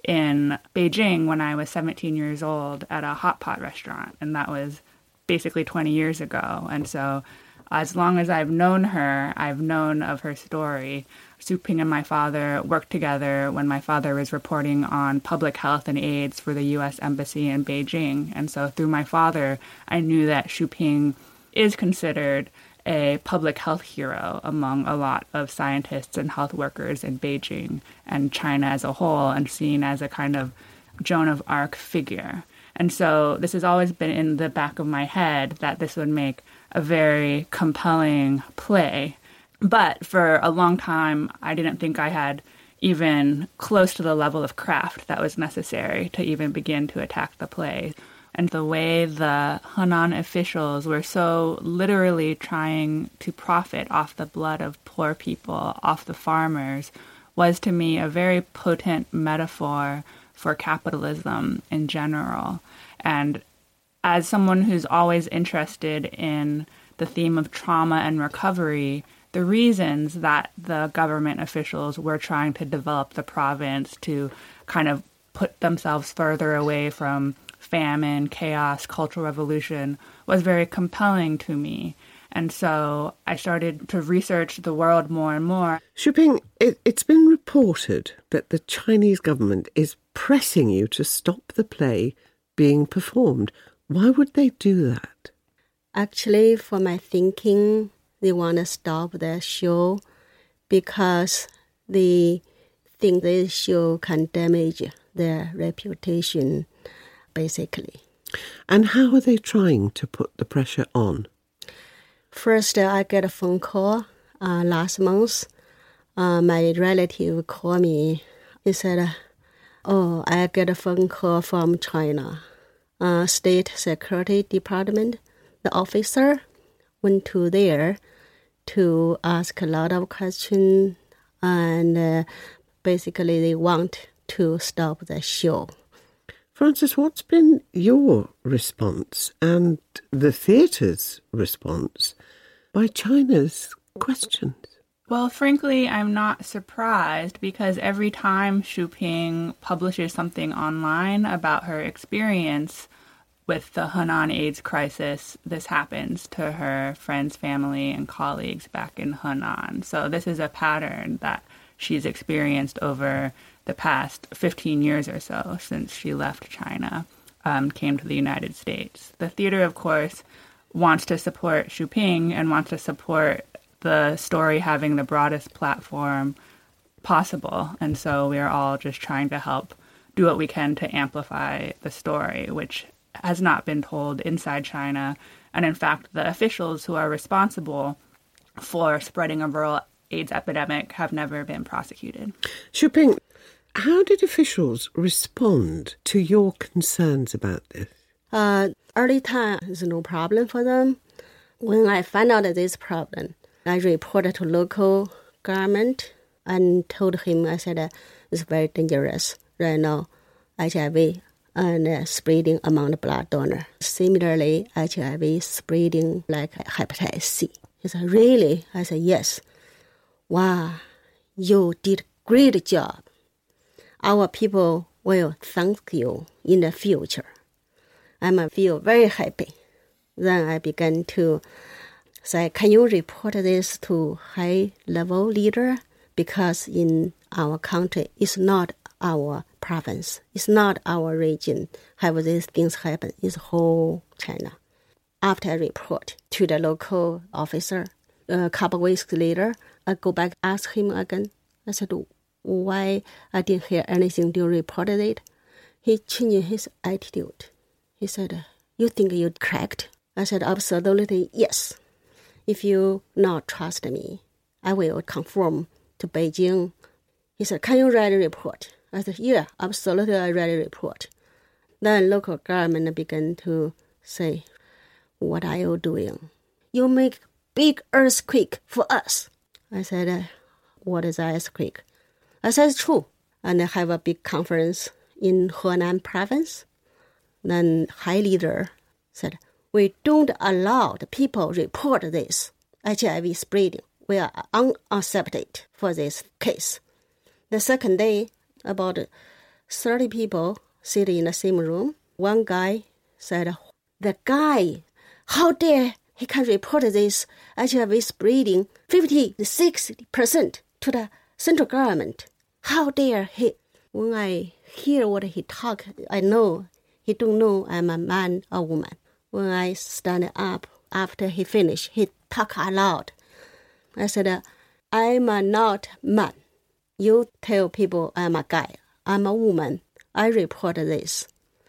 in Beijing when I was seventeen years old at a hot pot restaurant, and that was basically twenty years ago. And so as long as I've known her, I've known of her story. Shuping and my father worked together when my father was reporting on public health and AIDS for the U S Embassy in Beijing. And so through my father, I knew that Shuping is considered a public health hero among a lot of scientists and health workers in Beijing and China as a whole, and seen as a kind of Joan of Arc figure. And so this has always been in the back of my head that this would make a very compelling play. But for a long time, I didn't think I had even close to the level of craft that was necessary to even begin to attack the play. And the way the Henan officials were so literally trying to profit off the blood of poor people, off the farmers, was to me a very potent metaphor for capitalism in general. And as someone who's always interested in the theme of trauma and recovery, the reasons that the government officials were trying to develop the province to kind of put themselves further away from famine, chaos, cultural revolution was very compelling to me. And so I started to research the world more and more. Shuping, it, it's been reported that the Chinese government is pressing you to stop the play being performed. Why would they do that? Actually, for my thinking, they want to stop their show because they think this show can damage their reputation, basically. And how are they trying to put the pressure on? First, uh, I get a phone call uh, last month, uh, my relative called me. He said, oh, I get a phone call from China. Uh, State Security Department, the officer went to there to ask a lot of questions, and uh, basically they want to stop the show. Frances, what's been your response and the theatre's response by China's questions? Well, frankly, I'm not surprised because every time Xu Ping publishes something online about her experience with the Henan AIDS crisis, this happens to her friends, family, and colleagues back in Henan. So this is a pattern that she's experienced over the past fifteen years or so since she left China, um, came to the United States. The theater, of course, wants to support Xu Ping and wants to support the story having the broadest platform possible. And so we are all just trying to help do what we can to amplify the story, which has not been told inside China. And in fact, the officials who are responsible for spreading a rural AIDS epidemic have never been prosecuted. Xu Ping, how did officials respond to your concerns about this? Uh, early time is no problem for them. When I found out this problem, I reported to local government and told him, I said, uh, it's very dangerous right now, H I V and uh, spreading among the blood donor. Similarly, H I V spreading like hepatitis C. He said, really? I said, yes. Wow, you did a great job. Our people will thank you in the future. I feel very happy. Then I began to say, can you report this to high-level leader? Because in our country, it's not our province. It's not our region. Have these things happen. It's whole China. After I report to the local officer, a couple of weeks later, I go back, ask him again. I said, why I didn't hear anything? Do you report it? He changed his attitude. He said, you think you're correct? I said, absolutely, yes. If you not trust me, I will conform to Beijing. He said, can you write a report? I said, yeah, absolutely, I write a report. Then local government began to say, what are you doing? You make big earthquake for us. I said, uh, what is an earthquake? I said, it's true. And I have a big conference in Henan province. Then high leader said, we don't allow the people report this H I V spreading. We are unacceptable for this case. The second day, about thirty people sit in the same room. One guy said, the guy, how dare he can report this H I V spreading fifty to sixty percent to the central government. How dare he? When I hear what he talk, I know he don't know I'm a man or woman. When I stand up after he finished, he talk aloud. I said, I'm a not man. You tell people I'm a guy. I'm a woman. I report this.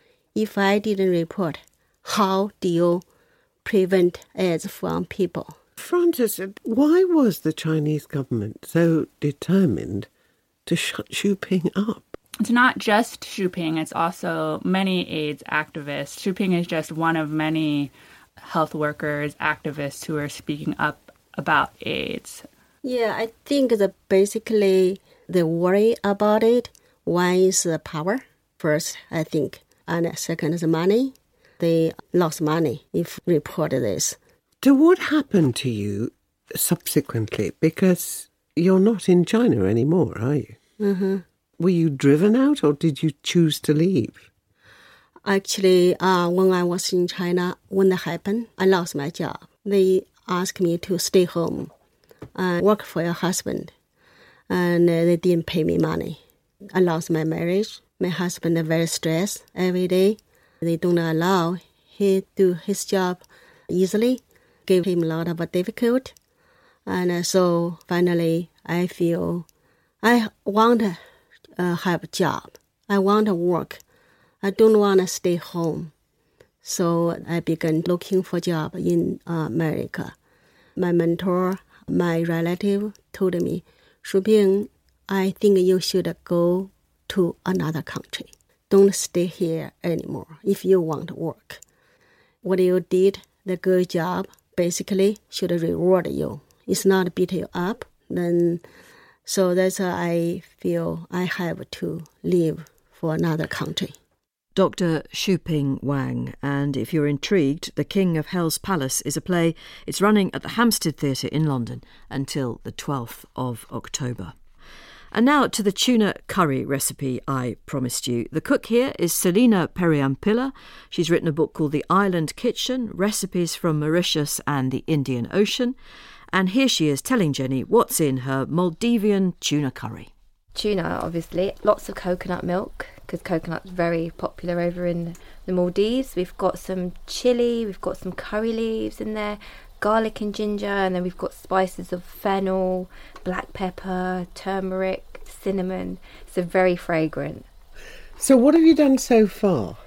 If I didn't report, how do you prevent AIDS from people? Frances, why was the Chinese government so determined to shut Xu Ping up? It's not just Xu Ping, it's also many AIDS activists. Xu Ping is just one of many health workers, activists who are speaking up about AIDS. Yeah, I think that basically they worry about it. One is the power, first, I think. And second is money. They lost money if report this. So what happened to you subsequently? Because you're not in China anymore, are you? Mm-hmm. Were you driven out or did you choose to leave? Actually, uh, when I was in China, when that happened, I lost my job. They asked me to stay home and work for your husband. And uh, they didn't pay me money. I lost my marriage. My husband is very stressed every day. They don't allow he do his job easily. Gave him a lot of difficult. And uh, so finally, I feel I want to uh, have a job. I want to work. I don't want to stay home. So I began looking for a job in uh, America. My mentor my relative told me, Shuping, I think you should go to another country. Don't stay here anymore if you want to work. What you did, the good job, basically should reward you. It's not beat you up. Then, so that's why I feel I have to leave for another country. Doctor Shuping Wang, and if you're intrigued, The King of Hell's Palace is a play. It's running at the Hampstead Theatre in London until the twelfth of October. And now to the tuna curry recipe I promised you. The cook here is Selina Periampilla. She's written a book called The Island Kitchen, Recipes from Mauritius and the Indian Ocean. And here she is telling Jenny what's in her Maldivian tuna curry. Tuna, obviously, lots of coconut milk, because coconut's very popular over in the Maldives. We've got some chilli, we've got some curry leaves in there, garlic and ginger, and then we've got spices of fennel, black pepper, turmeric, cinnamon. So very fragrant. So what have you done so far?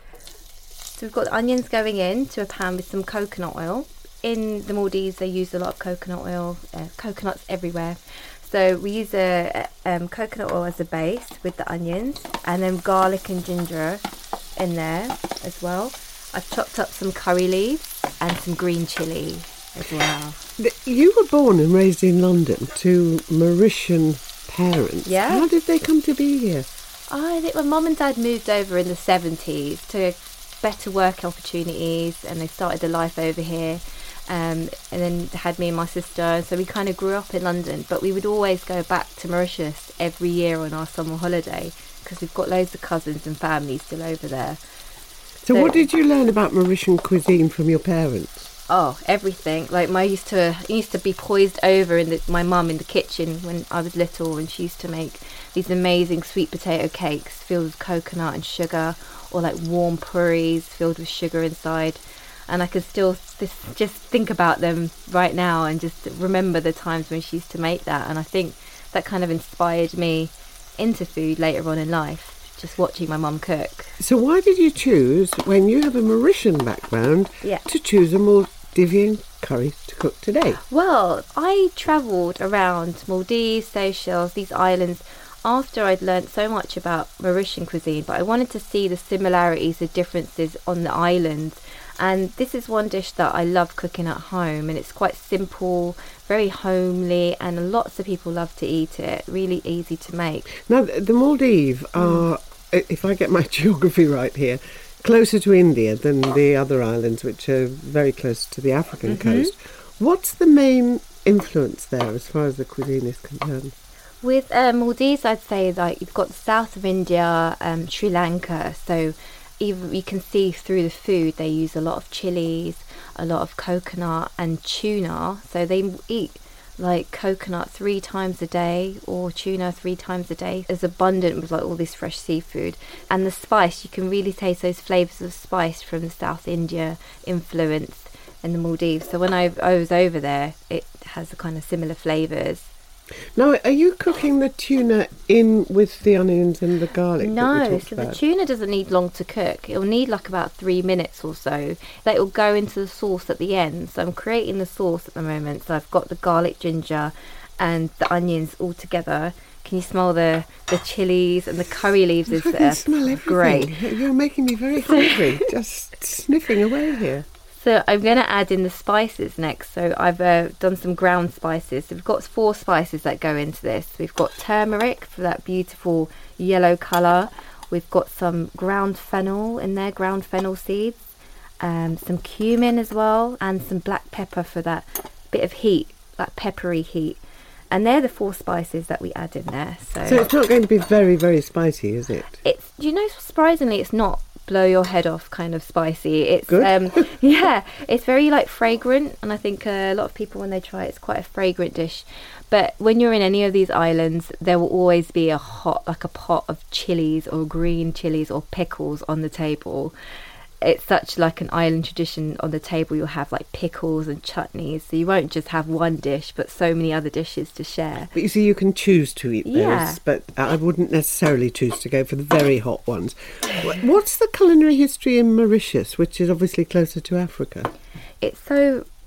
So we've got the onions going into a pan with some coconut oil. In the Maldives, they use a lot of coconut oil, uh, coconuts everywhere. So we use a, a um, coconut oil as a base with the onions, and then garlic and ginger in there as well. I've chopped up some curry leaves and some green chilli as well. You were born and raised in London to Mauritian parents. Yeah. How did they come to be here? I think my mum and dad moved over in the seventies to better work opportunities, and they started their life over here. Um, and then had me and my sister, so we kind of grew up in London, but we would always go back to Mauritius every year on our summer holiday because we've got loads of cousins and family still over there. So, so what did you learn about Mauritian cuisine from your parents? Oh, everything. Like my used to I used to be poised over in the, my mum in the kitchen when I was little, and she used to make these amazing sweet potato cakes filled with coconut and sugar, or like warm puris filled with sugar inside. And I can still just think about them right now and just remember the times when she used to make that. And I think that kind of inspired me into food later on in life, just watching my mum cook. So why did you choose, when you have a Mauritian background, yeah. to choose a Maldivian curry to cook today? Well, I travelled around Maldives, Seychelles, these islands, after I'd learnt so much about Mauritian cuisine, but I wanted to see the similarities, the differences on the islands. And this is one dish that I love cooking at home, and it's quite simple, very homely, and lots of people love to eat it. Really easy to make. Now, the Maldives are, mm. if I get my geography right here, closer to India than the other islands, which are very close to the African mm-hmm. coast. What's the main influence there as far as the cuisine is concerned? With uh, Maldives, I'd say like you've got the south of India, um, Sri Lanka, so even you can see through the food they use a lot of chilies, a lot of coconut and tuna. So they eat like coconut three times a day or tuna three times a day. It's abundant with like all this fresh seafood. And the spice, you can really taste those flavours of spice from the South India influence in the Maldives. So when I, I was over there, it has a kind of similar flavours. Now, are you cooking the tuna in with the onions and the garlic? No, so about? The tuna doesn't need long to cook. It'll need like about three minutes or so. That will go into the sauce at the end. So I'm creating the sauce at the moment. So I've got the garlic, ginger, and the onions all together. Can you smell the the chilies and the curry leaves? Is I can uh, smell everything. Great. You're making me very hungry. Just sniffing away here. So I'm going to add in the spices next. So I've uh, done some ground spices. So we've got four spices that go into this. We've got turmeric for that beautiful yellow colour. We've got some ground fennel in there, ground fennel seeds. Um, some cumin as well, and some black pepper for that bit of heat, that peppery heat. And they're the four spices that we add in there. So, so it's not going to be very, very spicy, is it? It's, you know, surprisingly, it's not blow your head off kind of spicy. It's Good. um yeah, it's very like fragrant, and I think uh, a lot of people when they try it, it's quite a fragrant dish. But when you're in any of these islands, there will always be a hot, like a pot of chilies or green chilies or pickles on the table. It's such like an island tradition. On the table you'll have like pickles and chutneys, so you won't just have one dish but so many other dishes to share. But you see, you can choose to eat those, yeah. but I wouldn't necessarily choose to go for the very hot ones. What's the culinary history in Mauritius, which is obviously closer to Africa? It's so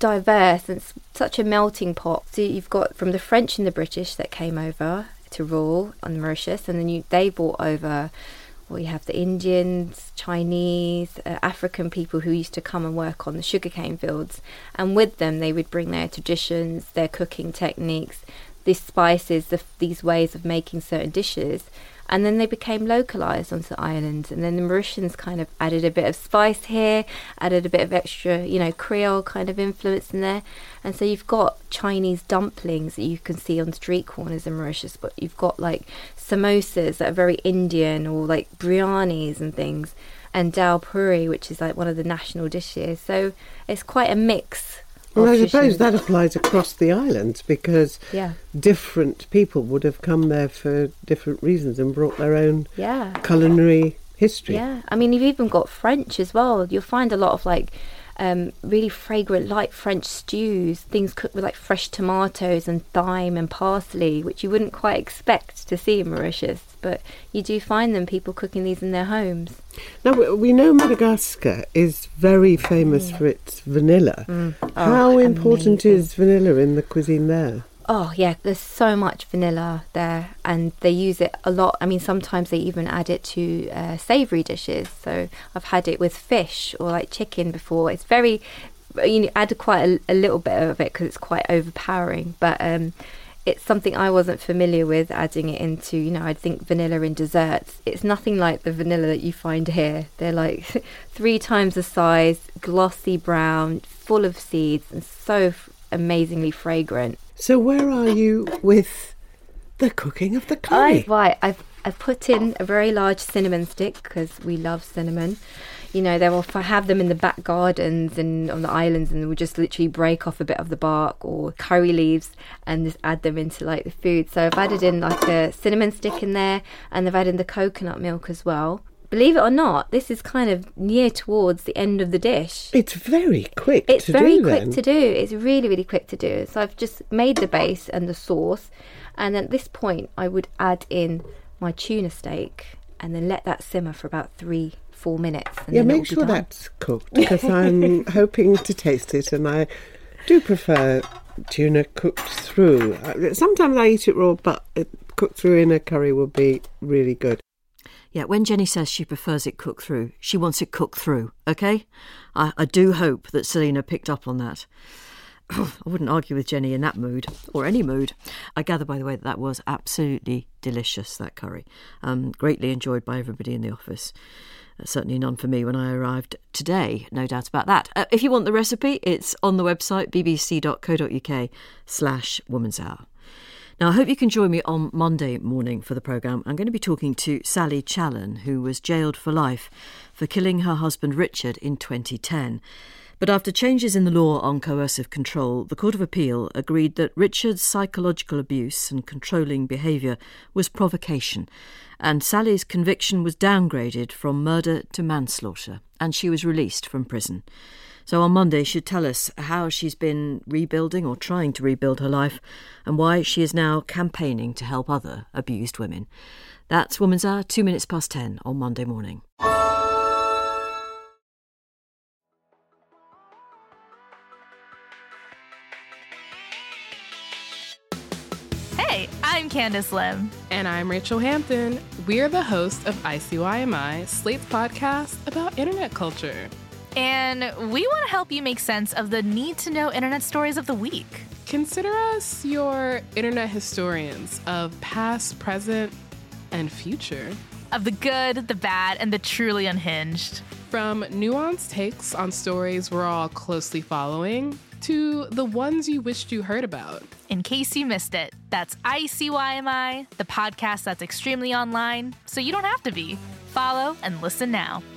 diverse and it's such a melting pot. So you've got from the French and the British that came over to rule on Mauritius, and then you, they brought over, well, you have the Indians, Chinese, uh, African people who used to come and work on the sugarcane fields, and with them they would bring their traditions, their cooking techniques, these spices, the, these ways of making certain dishes, and then they became localized onto the islands. And then the Mauritians kind of added a bit of spice here, added a bit of extra, you know, Creole kind of influence in there. And so you've got Chinese dumplings that you can see on street corners in Mauritius, but you've got like samosas that are very Indian, or like biryanis and things, and dal puri, which is like one of the national dishes. So it's quite a mix. Well, I suppose that applies across the islands, because yeah. different people would have come there for different reasons and brought their own yeah. culinary history. Yeah, I mean, you've even got French as well. You'll find a lot of like um, really fragrant, light French stews, things cooked with like fresh tomatoes and thyme and parsley, which you wouldn't quite expect to see in Mauritius. But you do find them, people cooking these in their homes. Now, we know Madagascar is very famous mm. for its vanilla. Mm. Oh, How important amazing. is vanilla in the cuisine there? Oh, yeah, there's so much vanilla there, and they use it a lot. I mean, sometimes they even add it to uh, savoury dishes. So I've had it with fish or like chicken before. It's very, you know, add quite a, a little bit of it because it's quite overpowering. But um, it's something I wasn't familiar with, adding it into, you know, I'd think vanilla in desserts. It's nothing like the vanilla that you find here. They're like three times the size, glossy brown, full of seeds, and so f- amazingly fragrant. So where are you with the cooking of the curry? I, right, I've, I've put in a very large cinnamon stick, because we love cinnamon. You know, they'll have them in the back gardens and on the islands, and we'll just literally break off a bit of the bark or curry leaves and just add them into like the food. So I've added in like a cinnamon stick in there, and I've added the coconut milk as well. Believe it or not, this is kind of near towards the end of the dish. It's very quick it's to do It's very do, quick then. to do. It's really, really quick to do. So I've just made the base and the sauce, and at this point I would add in my tuna steak and then let that simmer for about three, four minutes. And Yeah, then make it'll be sure done. that's cooked, because I'm hoping to taste it, and I do prefer tuna cooked through. Sometimes I eat it raw, but it cooked through in a curry would be really good. Yeah, when Jenny says she prefers it cooked through, she wants it cooked through, OK? I, I do hope that Selena picked up on that. I wouldn't argue with Jenny in that mood, or any mood. I gather, by the way, that that was absolutely delicious, that curry. Um, greatly enjoyed by everybody in the office. Uh, certainly none for me when I arrived today, no doubt about that. Uh, if you want the recipe, it's on the website, bbc.co.uk slash Woman's Hour. Now, I hope you can join me on Monday morning for the programme. I'm going to be talking to Sally Challen, who was jailed for life for killing her husband Richard in twenty ten. But after changes in the law on coercive control, the Court of Appeal agreed that Richard's psychological abuse and controlling behaviour was provocation, and Sally's conviction was downgraded from murder to manslaughter, and she was released from prison. So on Monday, she'll tell us how she's been rebuilding or trying to rebuild her life, and why she is now campaigning to help other abused women. That's Woman's Hour, two minutes past ten on Monday morning. Hey, I'm Candace Lim. And I'm Rachel Hampton. We're the hosts of I C Y M I, Slate's podcast about internet culture. And we want to help you make sense of the need-to-know internet stories of the week. Consider us your internet historians of past, present, and future. Of the good, the bad, and the truly unhinged. From nuanced takes on stories we're all closely following, to the ones you wished you heard about. In case you missed it, that's I C Y M I, the podcast that's extremely online, so you don't have to be. Follow and listen now.